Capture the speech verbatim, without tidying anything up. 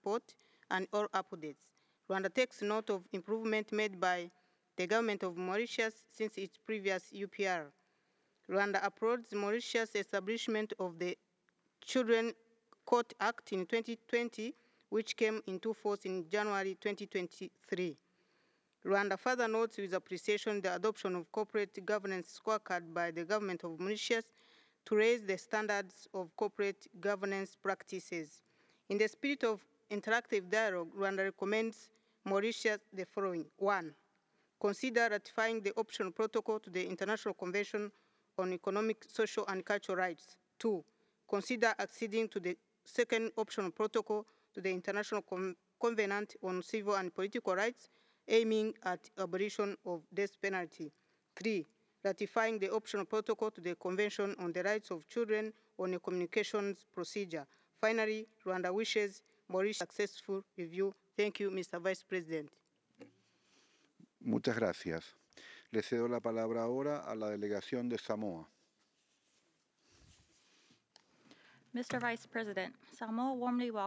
report and all updates. Rwanda takes note of improvement made by the government of Mauritius since its previous U P R. Rwanda applauds Mauritius' establishment of the Children Court Act in twenty twenty, which came into force in January twenty twenty-three. Rwanda further notes with appreciation the adoption of corporate governance scorecard by the government of Mauritius to raise the standards of corporate governance practices. In the spirit of interactive dialogue, Rwanda recommends Mauritius the following. One, consider ratifying the optional protocol to the International Convention on Economic, Social, and Cultural Rights. Two, consider acceding to the second optional protocol to the International Con Covenant on Civil and Political Rights, aiming at abolition of death penalty. Three, ratifying the optional protocol to the Convention on the Rights of Children on a communications procedure. Finally, Rwanda wishes Mauritius successful review. Thank you, Mister Vice President. Muchas gracias. Le cedo la palabra ahora a la delegación de Samoa. Mister Vice President, Samoa warmly welcomes